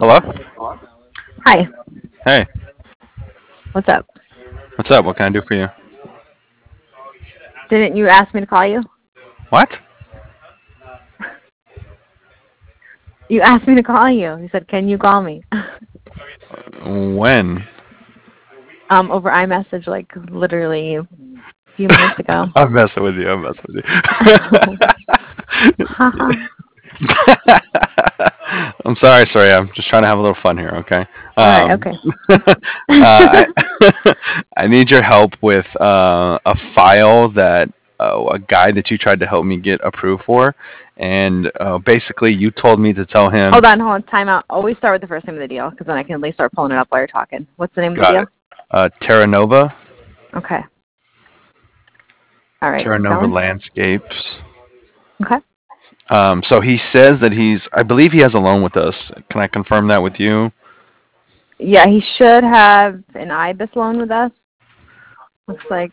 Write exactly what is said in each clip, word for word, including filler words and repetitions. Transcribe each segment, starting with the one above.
Hello? Hi, Hey, what's up? what's up? What can I do for you? Didn't you ask me to call you? What? You asked me to call you. You said, "Can you call me?" When? um, over iMessage, like literally a few minutes ago. I'm messing with you. I'm messing with Haha. you. I'm sorry, sorry. I'm just trying to have a little fun here, okay? All right. Um, Okay. uh, I, I need your help with uh, a file that uh, a guy that you tried to help me get approved for, and uh, basically you told me to tell him. Hold on, hold on. Time out. Always start with the first name of the deal, because then I can at least start pulling it up while you're talking. What's the name of the Got deal? it. Uh, Terra Nova, Okay. All right. Terra Keep Nova going. Landscapes. Okay. Um, so he says that he's, I believe he has a loan with us. Can I confirm that with you? Yeah, he should have an IBIS loan with us. Looks like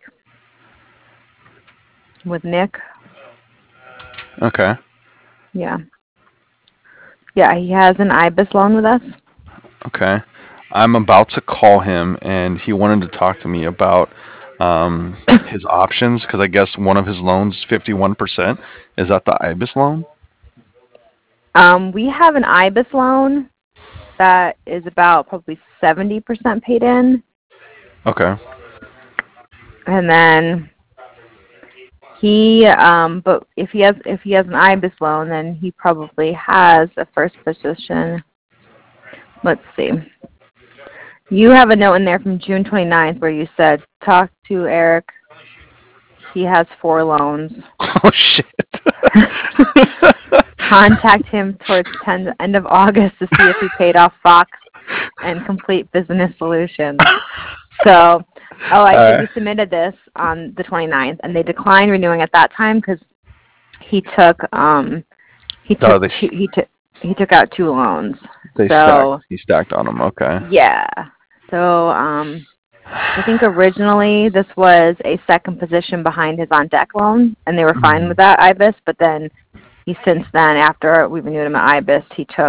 with Nick. Okay. Yeah. Yeah, he has an IBIS loan with us. Okay. I'm about to call him, and he wanted to talk to me about um, his options because I guess one of his loans, fifty-one percent, is that the IBIS loan? Um, we have an IBIS loan that is about probably seventy percent paid in. Okay. And then he, um, but if he has if he has an IBIS loan, then he probably has a first position. Let's see. You have a note in there from June twenty-ninth where you said, talk to Eric. He has four loans. Oh, shit. Contact him towards the end of August to see if he paid off Fox and Complete Business Solutions. So, oh, actually, Uh, we submitted this on the twenty-ninth, and they declined renewing at that time because he took um he oh, took they, two he took he took out two loans. they stacked. So He stacked on them. Okay. yeah. So um I think originally this was a second position behind his on deck loan, and they were fine Mhm. with that IBIS. But then he since then, after we renewed him at IBIS, he took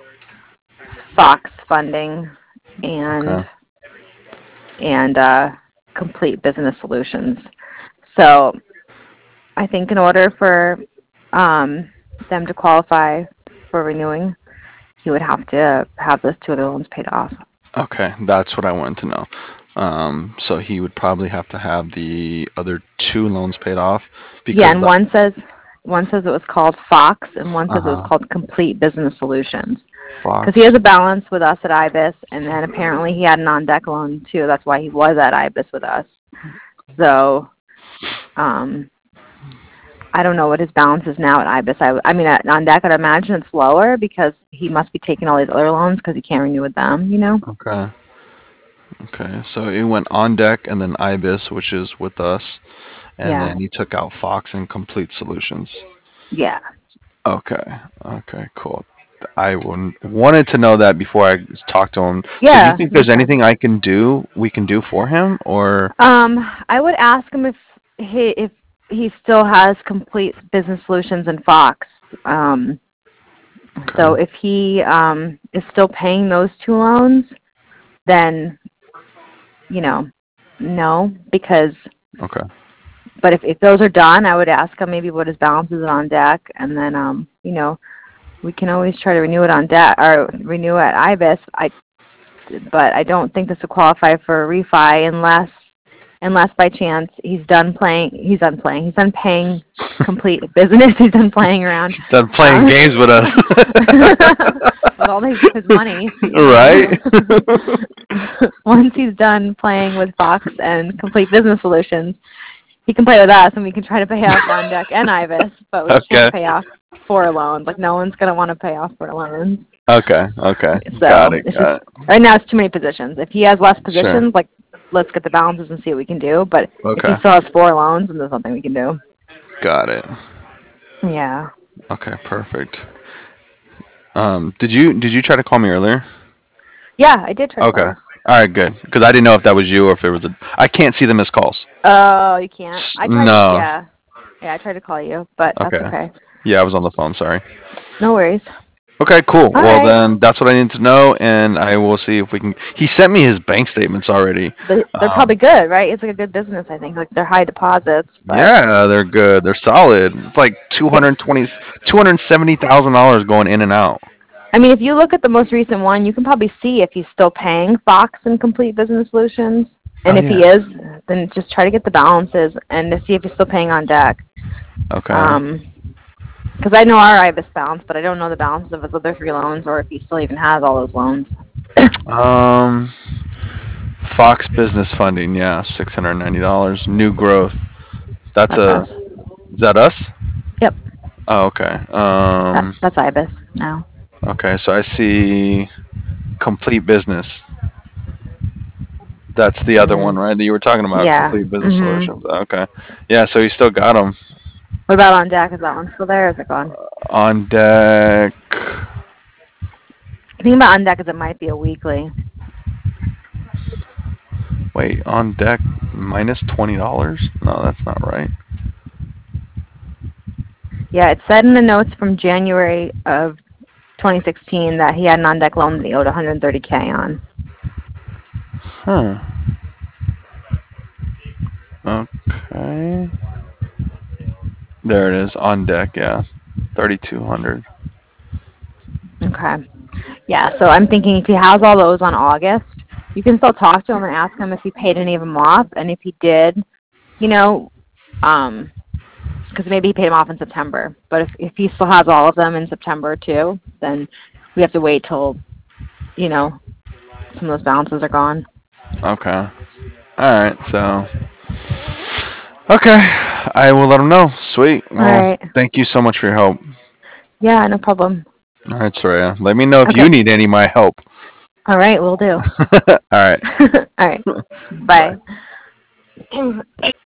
Fox funding and Okay. and uh, Complete Business Solutions. So I think in order for um, them to qualify for renewing, he would have to have those two other loans paid off. Okay. That's what I wanted to know. Um, so he would probably have to have the other two loans paid off Yeah, because and the. one says one says it was called Fox, and one says it was Uh-huh. called Complete Business Solutions. Because he Fox. has a balance with us at IBIS, and then apparently he had an on-deck loan too. That's why he was at IBIS with us. So, um, I don't know what his balance is now at IBIS. I, I mean, at, on deck, I'd imagine it's lower because he must be taking all these other loans because he can't renew with them, you know? Okay. Okay. So it went on deck and then IBIS, which is with us, and Yeah. then he took out Fox and Complete Solutions. Yeah. Okay. Okay. Cool. I wan- wanted to know that before I talked to him. So do you Yeah, think no there's problem. anything I can do, we can do for him, or? Um, I would ask him if he if he still has Complete Business Solutions and Fox. Um, so Okay. if he um, is still paying those two loans, then you know, no, because Okay. but if, if those are done, I would ask him maybe what his balance is on deck, and then um, you know, we can always try to renew it on deck or renew at IBIS. I, but I don't think this would qualify for a refi unless unless by chance he's done playing. He's done playing. He's done paying Complete Business. He's done playing around Done playing um, games with us. with all his, his money, you know. Right? Once he's done playing with Fox and Complete Business Solutions, he can play with us, and we can try to pay off on deck and IBIS, but we can't Okay. pay off four loans. Like no one's gonna want to pay off four loans. Okay. Okay. Got So it. it's just Got it. right now it's too many positions. If he has less Sure. positions, like let's get the balances and see what we can do. But if he Okay. still has four loans, then there's nothing we can do. Got it. Yeah. Okay. Perfect. Um, did you did you try to call me earlier? Yeah, I did try to call Okay. you. All right. Good. Because I didn't know if that was you or if it was a. I can't see the missed calls. Oh, you can't. S- I tried to. No. Yeah. Yeah, I tried to call you, but that's Okay. okay. Yeah, I was on the phone. Sorry. No worries. Okay, cool. All Well, right. then that's what I need to know, and I will see if we can. He sent me his bank statements already. But they're Um, probably good, right? It's like a good business, I think. Like they're high deposits, but yeah, they're good. They're solid. It's like two yeah. hundred twenty, two hundred seventy thousand dollars going in and out. I mean, if you look at the most recent one, you can probably see if he's still paying Fox and Complete Business Solutions. Oh And if he yeah. is, then just try to get the balances and to see if he's still paying on deck. Okay. Um, because I know our I B I S balance, but I don't know the balances of his other three loans or if he still even has all those loans. Um, Fox Business Funding. Yeah, six hundred ninety dollars. New growth. That's That's a. us. Is that us? Yep, Oh, okay. that, Um. that's I B I S now. Okay, so I see complete business. That's the other one, Mm, right? That you were talking about, yeah. complete business Mhm. solutions. Okay. Yeah, so you still got them What about on deck? Is that one still there? Or is it gone? on deck. The thing about on deck is it might be a weekly. Wait, on deck minus twenty dollars? No, that's not right. Yeah, it said in the notes from January of twenty sixteen that he had an on deck loan that he owed one hundred thirty k on. Huh. Okay. There it is on deck. Yeah, thirty-two hundred. Okay. Yeah, so I'm thinking if he has all those on August, you can still talk to him and ask him if he paid any of them off, and if he did, you know, um, because maybe he paid them off in September. But if if he still has all of them in September too, then we have to wait till, you know, some of those balances are gone. Okay. All right. So. Okay, I will let him know. Sweet. All Well, right. thank you so much for your help. Yeah, no problem. All right, Soraya. Let me know if you Okay. need any of my help. All right, we'll do. All right. All right. Bye. Bye.